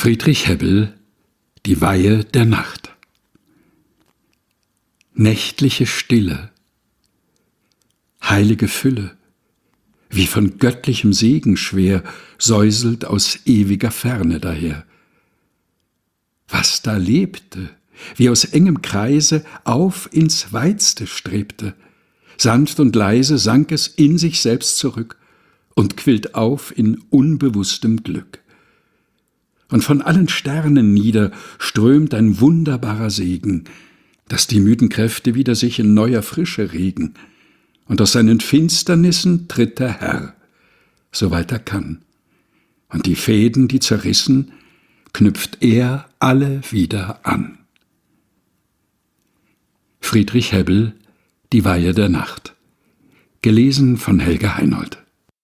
Friedrich Hebbel, Die Weihe der Nacht. Nächtliche Stille, heilige Fülle, wie von göttlichem Segen schwer, säuselt aus ewiger Ferne daher. Was da lebte, wie aus engem Kreise auf ins Weitste strebte, sanft und leise sank es in sich selbst zurück und quillt auf in unbewusstem Glück. Und von allen Sternen nieder strömt ein wunderbarer Segen, dass die müden Kräfte wieder sich in neuer Frische regen, und aus seinen Finsternissen tritt der Herr, soweit er kann, und die Fäden, die zerrissen, knüpft er alle wieder an. Friedrich Hebbel, Die Weihe der Nacht. Gelesen von Helga Heinold.